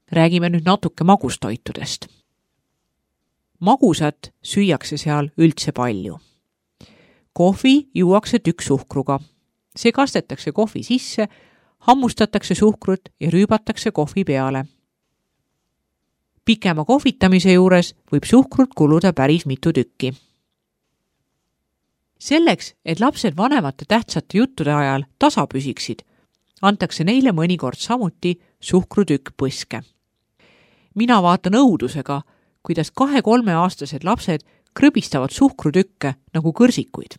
Räägime nüüd natuke magustoitudest. Magusat süüakse seal üldse palju. Kohvi juuakse tükksuhkruga. See kastetakse kohvi sisse, hammustatakse suhkrut ja rüübatakse kohvi peale. Pikema kohvitamise juures võib suhkrut kuluda päris mitu tükki. Selleks, et lapsed vanemate tähtsate juttude ajal tasa püsiksid, antakse neile mõnikord samuti suhkrutükk põske. Mina vaatan õudusega, kuidas 2-3-aastased lapsed krõbistavad suhkrutükke nagu kõrsikuid.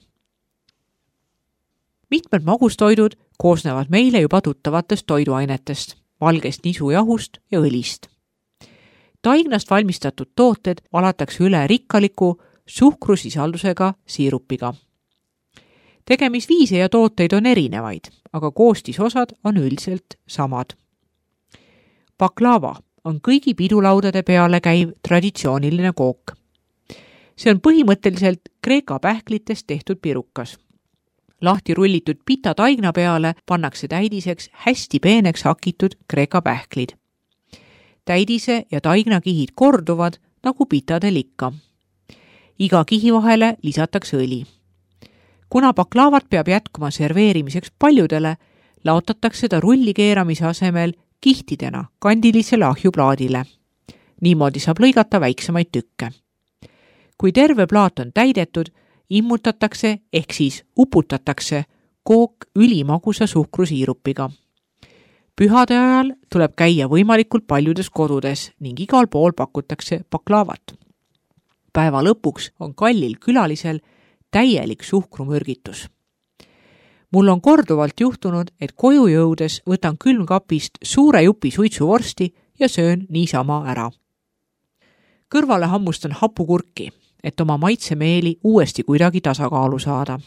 Mitmed magustoidud koosnevad meile juba tuttavatest toiduainetest, valgest nisujahust ja õlist. Taignast valmistatud tooted valatakse üle rikkaliku suhkrusisaldusega siirupiga. Tegemisviise ja tooteid on erinevaid, aga koostisosad on üldiselt samad. Baklava on kõigi pidulaudade peale käiv traditsiooniline kook. See on põhimõtteliselt Kreeka pähklitest tehtud pirukas. Lahti rullitud pita taigna peale pannakse täidiseks hästi peeneks hakitud Kreeka pähklid. Täidise ja taigna kihid korduvad nagu pitadel ikka. Iga kihi vahele lisatakse õli. Kuna baklavat peab jätkuma serveerimiseks paljudele, laotatakse ta rullikeeramise asemel kihtidena kandilisele ahjuplaadile. Niimoodi saab lõigata väiksemaid tükke. Kui terve plaat on täidetud, immutatakse ehk siis uputatakse kook ülimagusa suhkrusiirupiga. Pühade ajal tuleb käia võimalikult paljudes kodudes ning igal pool pakutakse baklavat. Päeva lõpuks on kallil külalisel täielik suhkrumürgitus. Mul on korduvalt juhtunud, et koju jõudes võtan külmkapist suure jupi suitsuvorsti ja söön niisama ära. Kõrvale hammustan hapukurki, et oma maitsemeeli uuesti kuidagi tasakaalu saada.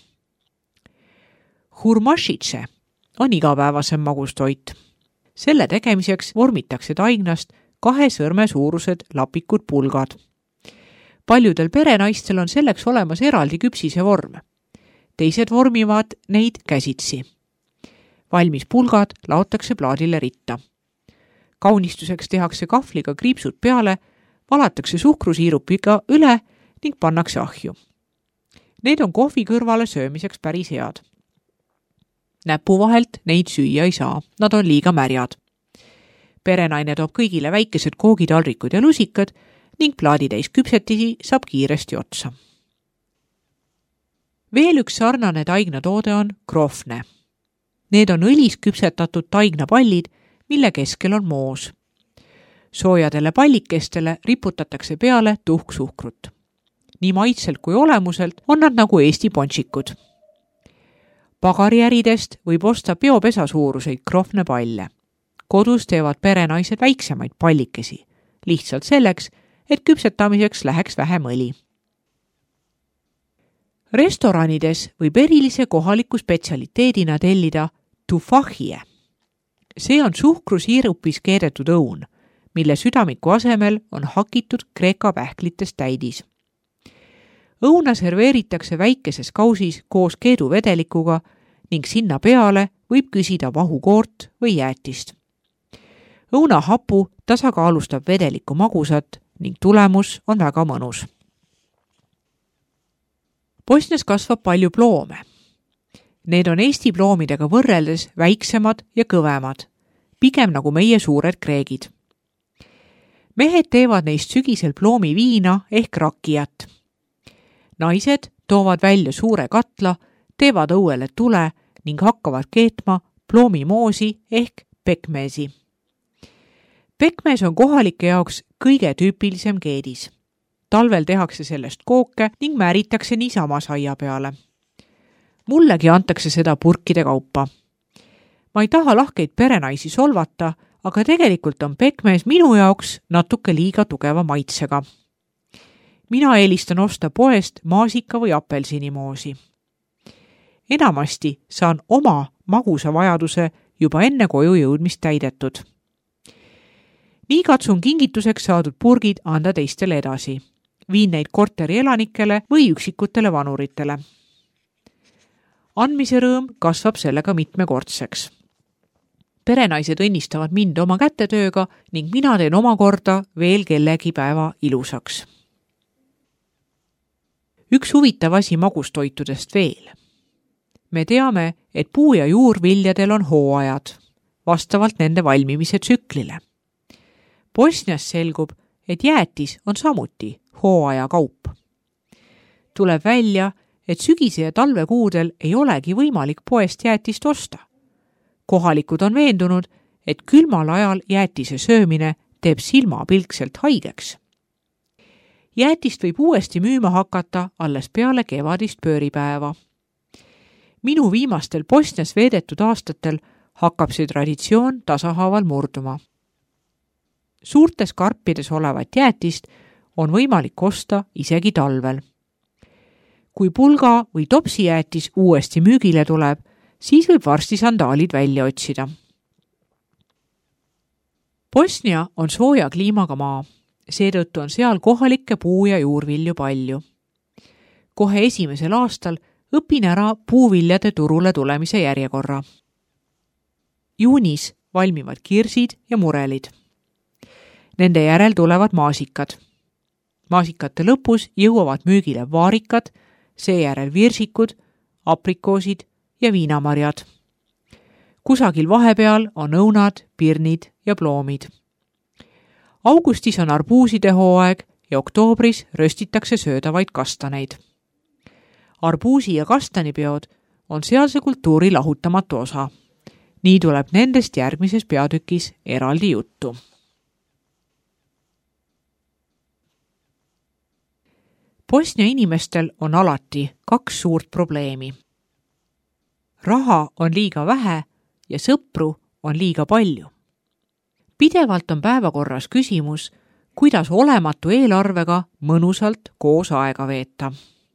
Hurmašitše on igapäevasem magustoit. Selle tegemiseks vormitakse taignast 2 sõrme suurused lapikud pulgad. Paljudel perenaistel on selleks olemas eraldi küpsise vorm. Teised vormivad neid käsitsi. Valmis pulgad laotakse plaadile ritta. Kaunistuseks tehakse kahvliga kriipsud peale, valatakse suhkrusiirupiga üle ning pannakse ahju. Need on kohvi kõrvale söömiseks päris head. Näpu vahelt neid süüa ei saa, nad on liiga märjad. Perenaine toob kõigile väikesed koogitaldrikud ja lusikad ning plaaditäis küpsetisi saab kiiresti otsa. Veel üks sarnane taignatoode on krofne. Need on õlis küpsetatud taignapallid, mille keskel on moos. Soojadele pallikestele riputatakse peale tuhksuhkrut. Nii maitselt kui olemuselt on nad nagu Eesti pontsikud. Pagariäridest võib osta peopesa suuruseid krofnepalle. Kodus teevad perenaised väiksemaid pallikesi, lihtsalt selleks, et küpsetamiseks läheks vähem õli. Restoranides võib erilise kohaliku spetsialiteedina tellida tufahie. See on suhkrusiirupis keedetud õun, mille südamiku asemel on hakitud Kreeka pähklitest täidis. Õuna serveeritakse väikeses kausis koos keeduvedelikuga ning sinna peale võib küsida vahukoort või jäätist. Õunahapu tasakaalustab vedeliku magusat ning tulemus on väga mõnus. Bosnias kasvab palju ploome. Need on Eesti ploomidega võrreldes väiksemad ja kõvemad, pigem nagu meie suured kreegid. Mehed teevad neist sügisel ploomiviina ehk rakijat. Naised toovad välja suure katla, teevad õuele tule ning hakkavad keetma ploomimoosi ehk pekmesi. Pekmes on kohalike jaoks kõige tüüpilisem keedis. Talvel tehakse sellest kooke ning määritakse niisama saia peale. Mullegi antakse seda purkide kaupa. Ma ei taha lahkeid perenaisi solvata, aga tegelikult on pekmes minu jaoks natuke liiga tugeva maitsega. Mina eelistan osta poest maasika või apelsinimoosi. Enamasti saan oma magusa vajaduse juba enne koju jõudmist täidetud. Nii katsun kingituseks saadud purgid anda teistele edasi. Viin neid korteri elanikele või üksikutele vanuritele. Andmise rõõm kasvab sellega mitmekordseks. perenaised õnnistavad mind oma kätetööga ning mina teen omakorda veel kellegi päeva ilusaks. Üks huvitav asi magustoitudest veel. Me teame, et puu- ja juurviljadel on hooajad, vastavalt nende valmimise tsüklile. Bosnias selgub, et jäätis on samuti hooaja kaup. Tuleb välja, et sügise- ja talvekuudel ei olegi võimalik poest jäätist osta. Kohalikud on veendunud, et külmal ajal jäätise söömine teeb silmapilkselt haigeks. Jäätist võib uuesti müüma hakata alles peale kevadist pööripäeva. Minu viimastel Bosnias veedetud aastatel hakkab see traditsioon tasahaaval murduma. Suurtes karpides olevat jäätist on võimalik osta isegi talvel. Kui pulga või topsijäätis uuesti müügile tuleb, siis võib varsti sandaalid välja otsida. Bosnia on sooja kliimaga maa, seetõttu on seal kohalikke puu- ja juurvilju palju. Kohe esimesel aastal õpin ära puuviljade turule tulemise järjekorra. Juunis valmivad kirsid ja murelid. Nende järel tulevad maasikad. Maasikate lõpus jõuavad müügile vaarikad, seejärel virsikud, aprikoosid ja viinamarjad. Kusagil vahepeal on õunad, pirnid ja ploomid. Augustis on arbuuside hooaeg ja oktoobris röstitakse söödavaid kastaneid. Arbuusi- ja kastanipeod on sealse kultuuri lahutamatu osa. Nii tuleb nendest järgmises peatükis eraldi juttu. Bosnia inimestel on alati 2 suurt probleemi. Raha on liiga vähe ja sõpru on liiga palju. Pidevalt on päevakorras küsimus, kuidas olematu eelarvega mõnusalt koos aega veeta.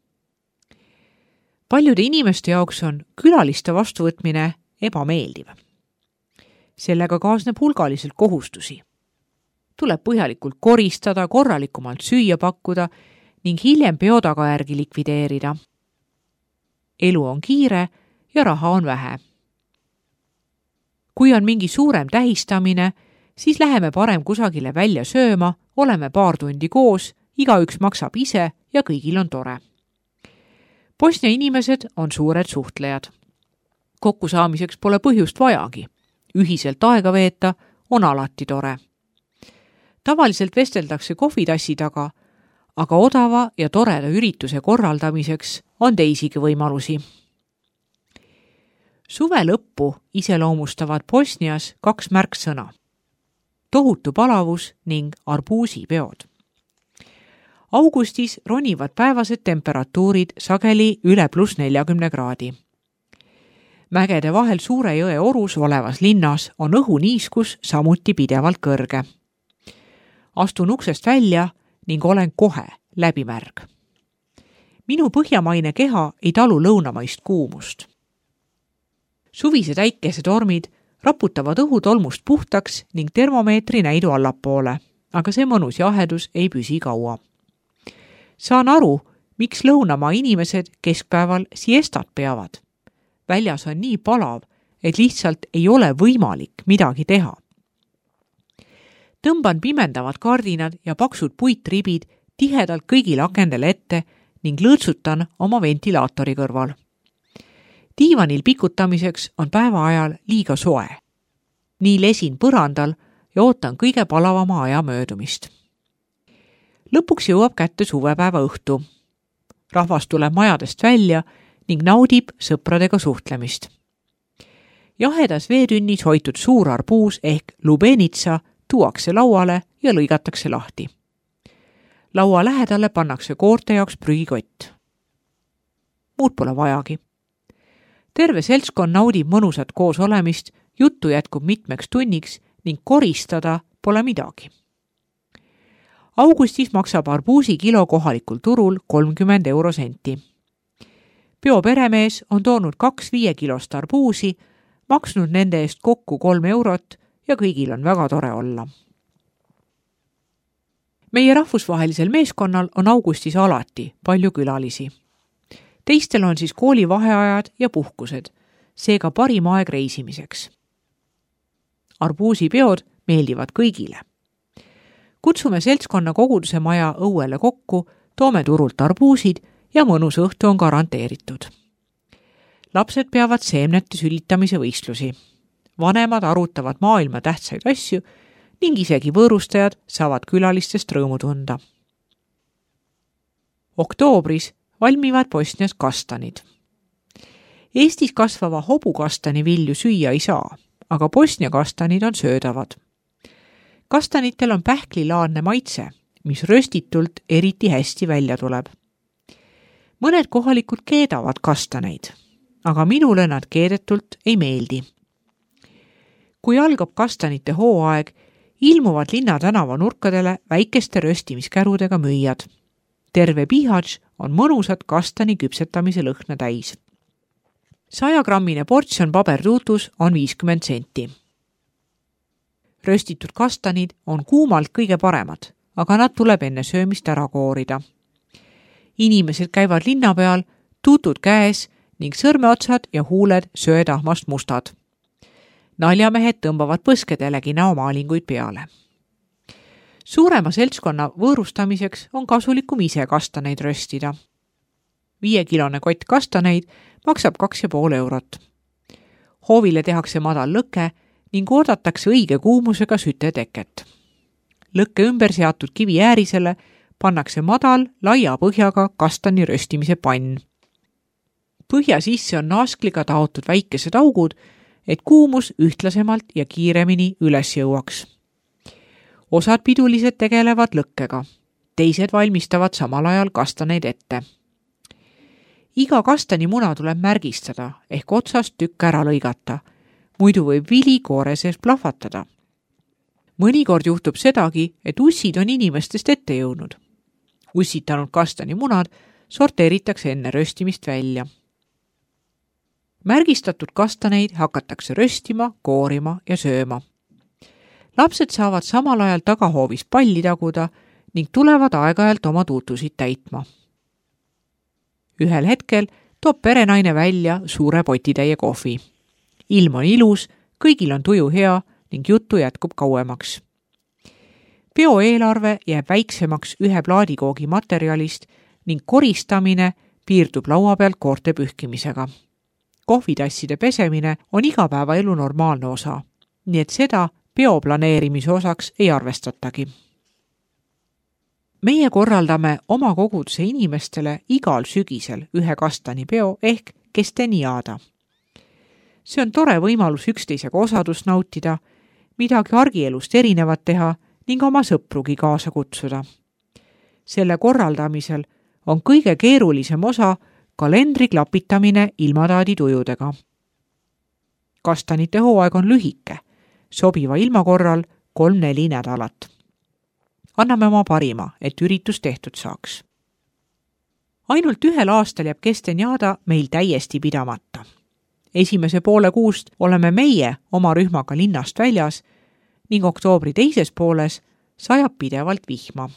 Paljude inimeste jaoks on külaliste vastuvõtmine ebameeldiv. Sellega kaasneb hulgaliselt kohustusi. Tuleb põhjalikult koristada, korralikumalt süüa pakkuda ning hiljem peo tagajärgi likvideerida. Elu on kiire ja raha on vähe. Kui on mingi suurem tähistamine, siis läheme parem kusagile välja sööma, oleme paar tundi koos, igaüks maksab ise ja kõigil on tore. Bosnia inimesed on suured suhtlejad. Kokkusaamiseks pole põhjust vajagi. Ühiselt aega veeta on alati tore. Tavaliselt vesteldakse kohvitassi taga, aga odava ja toreda ürituse korraldamiseks on teisigi võimalusi. Suve lõppu iseloomustavad Bosnias 2 märksõna. Tohutu palavus ning arbuusipeod. Augustis ronivad päevased temperatuurid sageli üle +40 kraadi. Mägede vahel suure jõe orus olevas linnas on õhuniiskus samuti pidevalt kõrge. Astun uksest välja ning olen kohe läbimärg. Minu põhjamaine keha ei talu lõunamaist kuumust. Suvised äikesetormid raputavad õhutolmust puhtaks ning termomeetri näidu allapoole, aga see mõnus jahedus ei püsi kaua. Saan aru, miks lõunamaa inimesed keskpäeval siestat peavad. Väljas on nii palav, et lihtsalt ei ole võimalik midagi teha. Tõmban pimendavad kardinad ja paksud puitribid tihedalt kõigil akendele ette ning lõõtsutan oma ventilaatori kõrval. Diivanil pikutamiseks on päeva ajal liiga soe. Nii lesin põrandal ja ootan kõige palavama aja möödumist. Lõpuks jõuab kätte suvepäeva õhtu. Rahvas tuleb majadest välja ning naudib sõpradega suhtlemist. Jahedas veetünnis hoitud suur arbuus ehk lubenitsa tuuakse lauale ja lõigatakse lahti. Laua lähedale pannakse koorte jaoks prügikott. Muud pole vajagi. Terve seltskond naudib mõnusat koos olemist, juttu jätkub mitmeks tunniks ning koristada pole midagi. Augustis maksab arbuusi kilo kohalikul turul 30 eurosenti. Peo peremees on toonud 2 5-kilost arbuusi, maksnud nende eest kokku 3 eurot ja kõigil on väga tore olla. Meie rahvusvahelisel meeskonnal on augustis alati palju külalisi. Teistel on siis koolivaheajad ja puhkused, seega parim aeg reisimiseks. arbuusipeod meeldivad kõigile. Kutsume seltskonna koguduse maja õuele kokku, toome turult arbuusid ja mõnus õhtu on garanteeritud. Lapsed peavad seemnete sülitamise võistlusi. Vanemad arutavad maailma tähtsaid asju ning isegi võõrustajad saavad külalistest rõõmu tunda. Oktoobris valmivad Bosnias kastanid. Eestis kasvava hobukastani vilju süüa ei saa, aga Bosnia kastanid on söödavad. Kastanitel on pähklilaadne maitse, mis röstitult eriti hästi välja tuleb. Mõned kohalikud keedavad kastaneid, aga minule nad keedetult ei meeldi. Kui algab kastanite hooaeg, ilmuvad linnatänava nurkadele väikeste röstimiskäärudega müüjad. Terve Bihać on mõnusat kastani küpsetamise lõhna täis. 100-grammine portsjon pabertuutus on 50 senti. Röstitud kastanid on kuumalt kõige paremad, aga nad tuleb enne söömist ära koorida. Inimesed käivad linna peal, tuutud käes ning sõrmeotsad ja huuled söetahmast mustad. Naljamehed tõmbavad põskedelegi näomaalinguid peale. Suurema seltskonna võõrustamiseks on kasulikum ise kastaneid röstida. 5-kilone kott kastaneid maksab 2,5 eurot. Hoovile tehakse madal lõke ning oodatakse õige kuumusega süteteket. Lõkke ümber seatud kivi äärisele pannakse madal, laia põhjaga kastani röstimise pann. Põhja sisse on naaskliga taotud väikesed augud, et kuumus ühtlasemalt ja kiiremini üles jõuaks. Osad pidulised tegelevad lõkkega, teised valmistavad samal ajal kastaneid ette. Iga kastani muna tuleb märgistada ehk otsast tükk ära lõigata, muidu võib vili koore sees plahvatada. Mõnikord juhtub sedagi, et ussid on inimestest ette jõudnud. Ussitanud kastani munad sorteeritakse enne röstimist välja. Märgistatud kastaneid hakatakse röstima, koorima ja sööma. Lapsed saavad samal ajal tagahoovis palli taguda ning tulevad aeg-ajalt oma tuutusid täitma. Ühel hetkel toob perenaine välja suure potitäie kohvi. Ilm on ilus, kõigil on tuju hea ning juttu jätkub kauemaks. Peo eelarve jääb väiksemaks ühe plaadikoogi materjalist ning koristamine piirdub laua pealt koorte pühkimisega. Kohvitasside pesemine on igapäevaelu normaalne osa, nii et seda peo planeerimise osaks ei arvestatagi. Meie korraldame oma koguduse inimestele igal sügisel ühe kastanipeo ehk kesteniada. See on tore võimalus üksteisega osadust nautida, midagi argielust erinevat teha ning oma sõprugi kaasa kutsuda. Selle korraldamisel on kõige keerulisem osa kalendri klapitamine ilmataadi tujudega. Kastanite hooaeg on lühike, sobiva ilma korral 3-4 nädalat. Anname oma parima, et üritus tehtud saaks. Ainult ühel aastal jääb kesteniada meil täiesti pidamata. Esimese poole kuust oleme meie oma rühmaga linnast väljas ning oktoobri teises pooles sajab pidevalt vihma.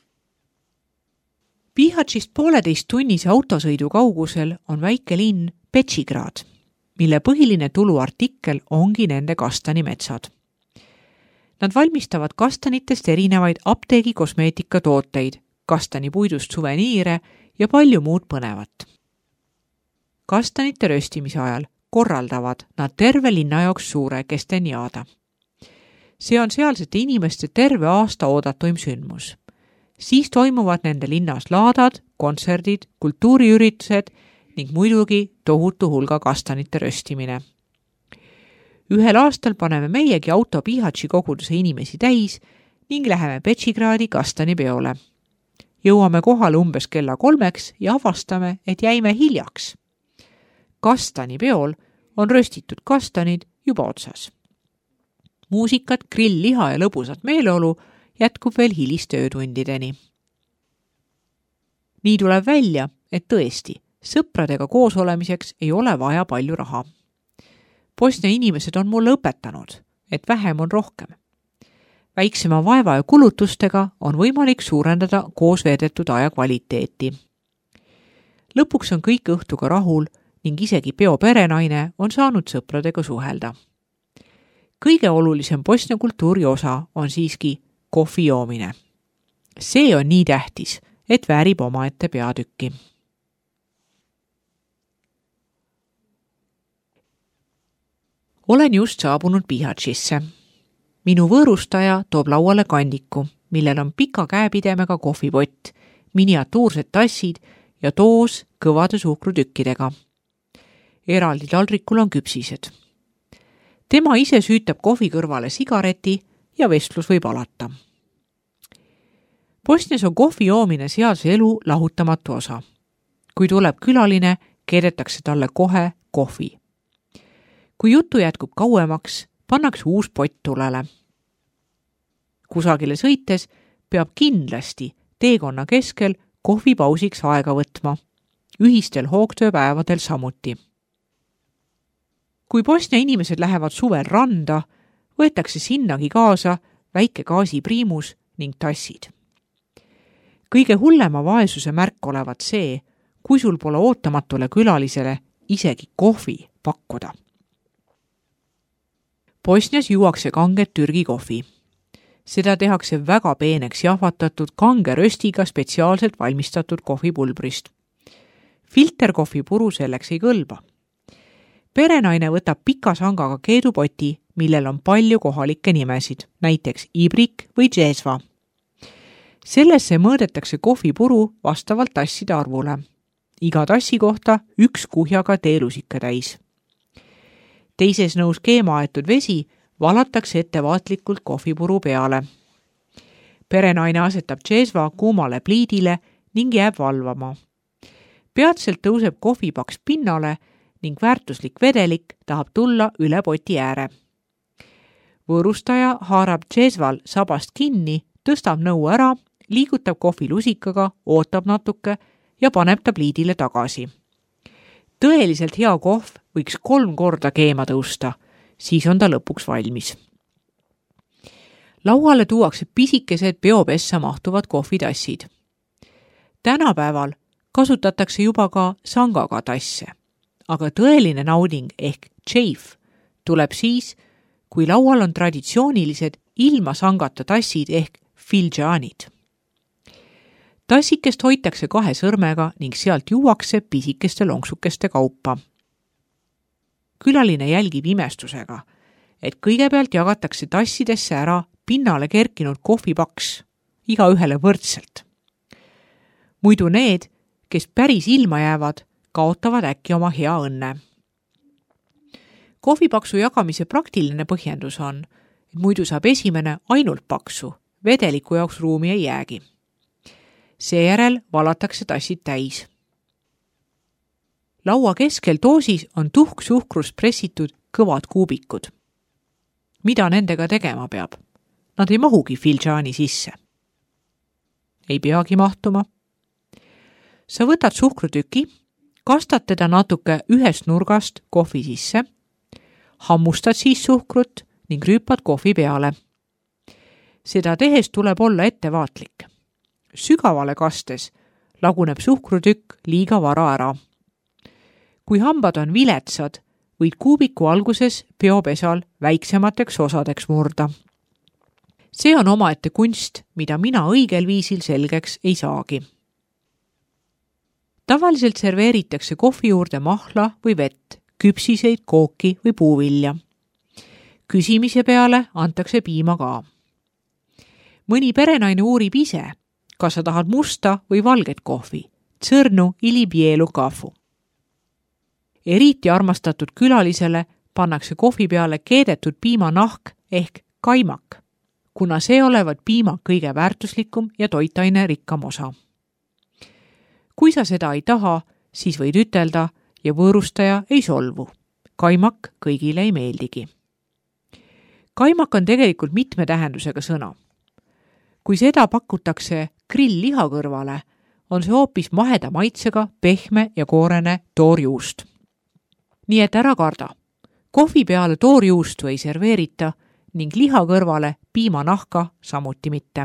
Bihaćist 1,5-tunnise autosõidu kaugusel on väike linn Pećigrad, mille põhiline tuluartikkel ongi nende kastanimetsad. Nad valmistavad kastanitest erinevaid apteegi kosmeetikatooteid, kastanipuidust suveniire ja palju muud põnevat. Kastanite röstimise ajal korraldavad nad terve linna jaoks suure kesteniada. See on sealsete inimeste terve aasta oodatuim sündmus. Siis toimuvad nende linnas laadad, kontserdid, kultuuriüritused ning muidugi tohutu hulga kastanite röstimine. Ühel aastal paneme meiegi auto Bihaći koguduse inimesi täis ning läheme Pećigradi kastanipeole. Jõuame kohale umbes kella 3 ja avastame, et jäime hiljaks. Kastanipeol on röstitud kastanid juba otsas. Muusikat, grill-liha ja lõbusat meeleolu jätkub veel hilistöötundideni. Nii tuleb välja, et tõesti, sõpradega koos olemiseks ei ole vaja palju raha. Bosnia inimesed on mulle õpetanud, et vähem on rohkem. Väiksema vaeva ja kulutustega on võimalik suurendada koos veedetud aja kvaliteeti. Lõpuks on kõik õhtuga rahul ning isegi peo perenaine on saanud sõpradega suhelda. Kõige olulisem Bosnia kultuuri osa on siiski kohvi joomine. See on nii tähtis, et väärib omaette peatükki. Olen just saabunud Bihaćisse. Minu võõrustaja toob lauale kandiku, millel on pika käepidemega kohvipott, miniatuursed tassid ja toos kõvade suhkrutükkidega. Eraldi taldrikul on küpsised. Tema ise süütab kohvi kõrvale sigareti ja vestlus võib alata. Bosnias on kohvi joomine sealse elu lahutamatu osa. Kui tuleb külaline, keedetakse talle kohe kohvi. Kui jutu jätkub kauemaks, pannakse uus pott tulele. Kusagile sõites peab kindlasti teekonna keskel kohvipausiks aega võtma, ühistel hoogtööpäevadel samuti. Kui Bosnia inimesed lähevad suvel randa, võetakse sinnagi kaasa väike gaasipriimus ning tassid. Kõige hullema vaesuse märk olevat see, kui sul pole ootamatule külalisele isegi kohvi pakkuda. Bosnias juuakse kanget Türgi kohvi. Seda tehakse väga peeneks jahvatatud kange röstiga spetsiaalselt valmistatud kohvipulbrist. Filterkohvipuru selleks ei kõlba. Perenaine võtab pika sangaga keedupoti, millel on palju kohalikke nimesid, näiteks Ibrik või Džesva. Sellesse mõõdetakse kohvipuru vastavalt tasside arvule. Iga tassi kohta 1 kuhjaga teelusika täis. Teises nõus keema aetud vesi valatakse ettevaatlikult kohvipuru peale. Perenaine asetab Džesva kuumale pliidile ning jääb valvama. Peatselt tõuseb kohvipaks pinnale ning väärtuslik vedelik tahab tulla üle poti ääre. Võõrustaja haarab Džesval sabast kinni, tõstab nõu ära, liigutab kohvilusikaga, ootab natuke ja paneb ta pliidile tagasi. Tõeliselt hea kohv võiks 3 korda keema tõusta, siis on ta lõpuks valmis. Lauale tuuakse pisikesed peopessa mahtuvad kohvitassid. Tänapäeval kasutatakse juba ka sangaga tasse, aga tõeline nauding ehk tšeif tuleb siis, kui laual on traditsioonilised ilma sangata tassid ehk filžaanid. Tassikest hoitakse 2 sõrmega ning sealt juuakse pisikeste lonksukeste kaupa. Külaline jälgib imestusega, et kõigepealt jagatakse tassidesse ära pinnale kerkinud kohvipaks, igaühele võrdselt. Muidu need, kes päris ilma jäävad, kaotavad äkki oma hea õnne. Kohvipaksu jagamise praktiline põhjendus on, et muidu saab esimene ainult paksu, vedeliku jaoks ruumi ei jäägi. Seejärel valatakse tassid täis. Laua keskel doosis on tuhksuhkrus pressitud kõvad kuubikud. Mida nendega tegema peab? Nad ei mahugi filžaani sisse. Ei peagi mahtuma. Sa võtad suhkrutüki, kastad teda natuke ühest nurgast kohvi sisse, hammustad siis suhkrut ning rüüpad kohvi peale. Seda tehes tuleb olla ettevaatlik. Sügavale kastes laguneb suhkrutükk liiga vara ära. Kui hambad on viletsad, võid kuubiku alguses peopesal väiksemateks osadeks murda. See on omaette kunst, mida mina õigel viisil selgeks ei saagi. Tavaliselt serveeritakse kohvi juurde mahla või vett, küpsiseid, kooki või puuvilja. Küsimise peale antakse piima ka. Mõni perenaine uurib ise, kas sa tahad musta või valget kohvi, tsõrnu ili bielu kafu. Eriti armastatud külalisele pannakse kohvi peale keedetud piimanahk ehk kaimak, kuna see olevat piima kõige väärtuslikum ja toitaine rikkam osa. Kui sa seda ei taha, siis võid ütelda ja võõrustaja ei solvu. Kaimak kõigile ei meeldigi. Kaimak on tegelikult mitme tähendusega sõna. Kui seda pakutakse grill-liha kõrvale, on see hoopis maheda maitsega, pehme ja koorene toorjuust. Nii et ära karda. Kohvi peale toorjuustu ei serveerita ning liha kõrvale piimanahka samuti mitte.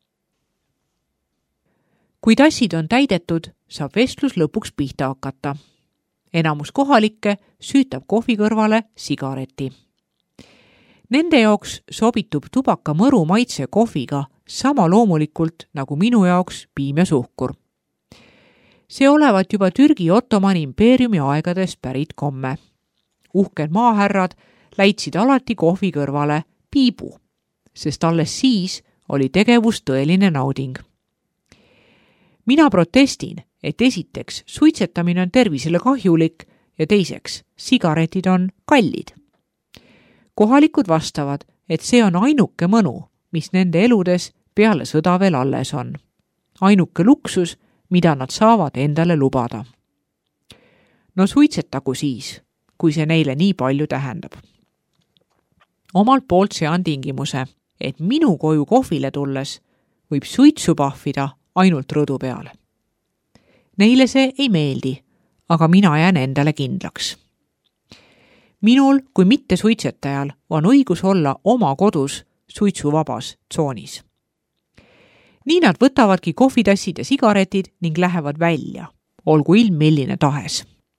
Kui tassid on täidetud, saab vestlus lõpuks pihta hakata. Enamus kohalikke süütab kohvi kõrvale sigareti. Nende jaoks sobitub tubaka mõru maitse kohviga sama loomulikult nagu minu jaoks piim ja suhkur. See olevat juba Türgi Ottomani impeeriumi aegadest pärit komme. Uhked maahärrad läitsid alati kohvi kõrvale piibu, sest alles siis oli tegevus tõeline nauding. Mina protestin, et esiteks suitsetamine on tervisele kahjulik ja teiseks sigaretid on kallid. Kohalikud vastavad, et see on ainuke mõnu, mis nende eludes peale sõda veel alles on. Ainuke luksus, mida nad saavad endale lubada. No suitsetagu siis, kui see neile nii palju tähendab. Omalt poolt sean tingimuse, et minu koju kohvile tulles võib suitsu pahvida ainult rõdu peale. Neile see ei meeldi, aga mina jään endale kindlaks. Minul kui mitte suitsetajal on õigus olla oma kodus suitsuvabas tsoonis. Nii nad võtavadki kohvitassid ja sigaretid ning lähevad välja, olgu ilm milline tahes.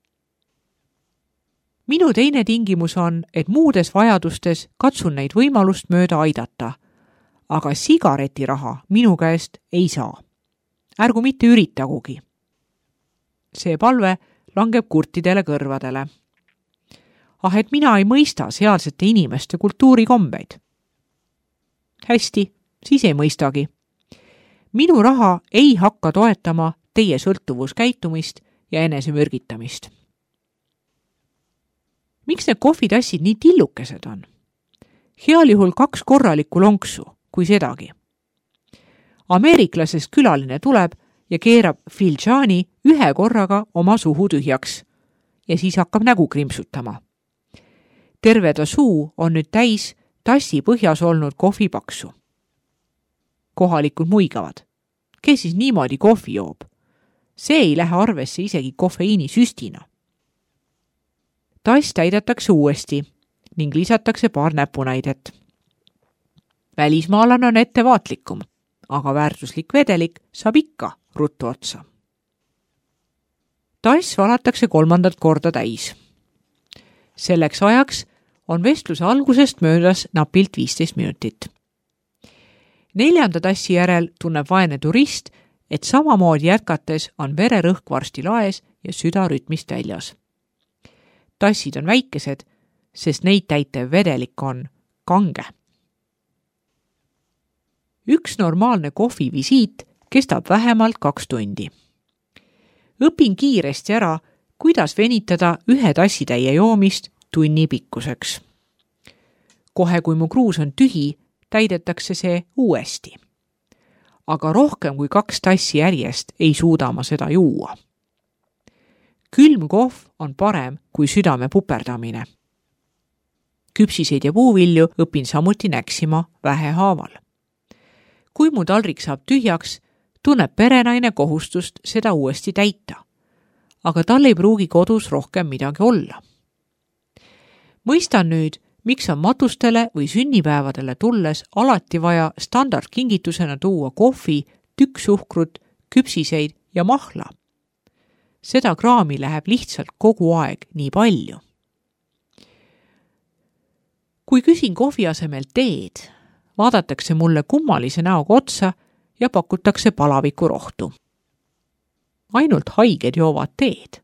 Minu teine tingimus on, et muudes vajadustes katsun neid võimalust mööda aidata, aga sigaretiraha minu käest ei saa. Ärgu mitte üritagugi. See palve langeb kurtidele kõrvadele. Et mina ei mõista sealsete inimeste kultuurikombeid. Hästi, siis ei mõistagi. Minu raha ei hakka toetama teie sõltuvuskäitumist ja enesemürgitamist. Miks need kohvitassid nii tillukesed on? Heal juhul 2 korralikku lonksu, kui sedagi. Ameeriklasest külaline tuleb ja keerab filžaani ühe korraga oma suhu tühjaks ja siis hakkab nägu krimpsutama. Terve ta suu on nüüd täis tassi põhjas olnud kohvipaksu. Kohalikud muigavad. Kes siis niimoodi kohvi joob? See ei lähe arvesse isegi kofeiini süstina. Tass täidetakse uuesti ning lisatakse paar näpunäidet. Välismaalane on ettevaatlikum, aga väärtuslik vedelik saab ikka ruttu otsa. Tass valatakse 3. korda täis. Selleks ajaks on vestluse algusest möödas napilt 15 minutit. 4. tassi järel tunneb vaene turist, et samamoodi jätkates on vererõhk varsti laes ja süda rütmist väljas. Tassid on väikesed, sest neid täitev vedelik on kange. Üks normaalne kohvivisiit kestab vähemalt 2 tundi. Õpin kiiresti ära, kuidas venitada 1 tassitäie joomist tunni pikkuseks. Kohe kui mu kruus on tühi, täidetakse see uuesti. Aga rohkem kui 2 tassi järjest ei suuda ma seda juua. Külm kohv on parem kui südame puperdamine. Küpsiseid ja puuvilju õpin samuti näksima vähehaaval. Kui mu taldrik saab tühjaks, tunneb perenaine kohustust seda uuesti täita. Aga tal ei pruugi kodus rohkem midagi olla. Mõistan nüüd, miks on matustele või sünnipäevadele tulles alati vaja standardkingitusena tuua kohvi, tükksuhkrut, küpsiseid ja mahla. Seda kraami läheb lihtsalt kogu aeg nii palju. Kui küsin kohvi asemel teed, vaadatakse mulle kummalise näoga otsa ja pakutakse palavikurohtu. Ainult haiged joovad teed.